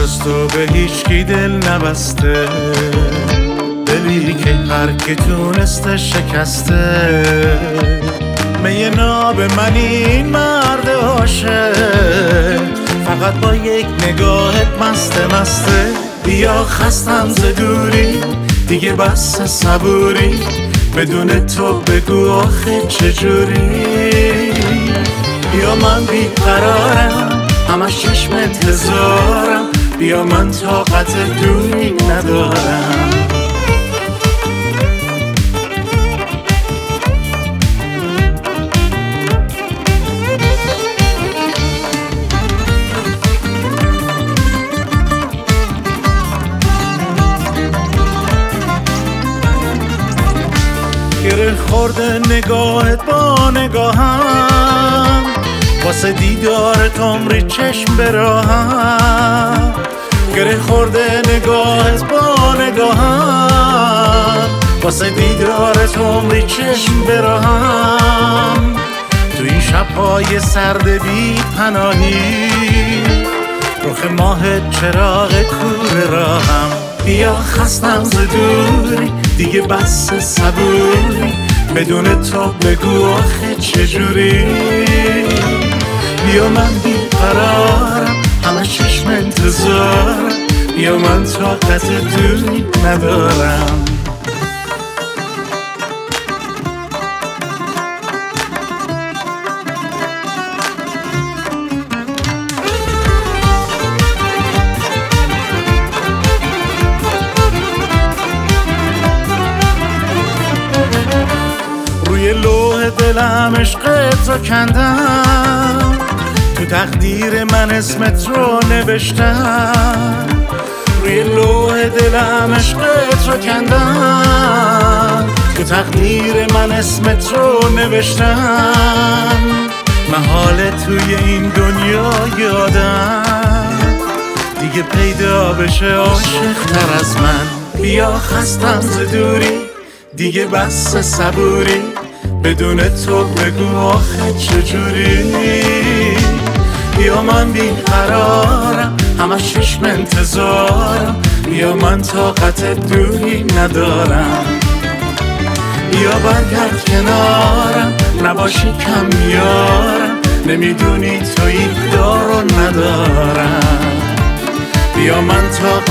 جز تو به هیچکی دل نبسته، دلی که هر کی تونسته شکسته. می ناب من این مرد عاشق، فقط با یک نگاهت مسته. بیا خستم ز دوری، دیگه بس صبوری، بدون تو بگو آخه چجوری. بیا من بیقرارم، همش چشمت هزارم، بیا من طاقت دوری ندارم. گره خورده نگاهت با نگاهم، واسه دیدارت عمری چشم براهم. گره خورده نگاهت با نگاهم، واسه دیدارت عمری چشم براهم. تو این شب‌های سرد بی پناهی، رخ ماهت چراغ کور راهم. بیا خستم ز دوری، دیگه بس صبوری، بدون تو بگو آخه چجوری. بیا من بیقرارم، همه چشم انتظارم، بیا من طاقت دوری ندارم. روی لوح دلم عشقت رو کندم، تو تقدیر من اسمت رو نوشتم. روی لوح دلم عشقت رو کندم، تو تقدیر من اسمت رو نوشتم. محاله توی این دنیا یادم دیگه پیدا بشه عاشق تر از من. بیا خستم ز دوری، دیگه بس صبوری، بدون تو بگو آخه چجوری. بیا من بیقرارم، همش چشم انتظارم، بیا من طاقت دوری ندارم. بیا برگرد کنارم، نباشی کم میارم، نمیدونی تو این دارو ندارم. بیا من طاقت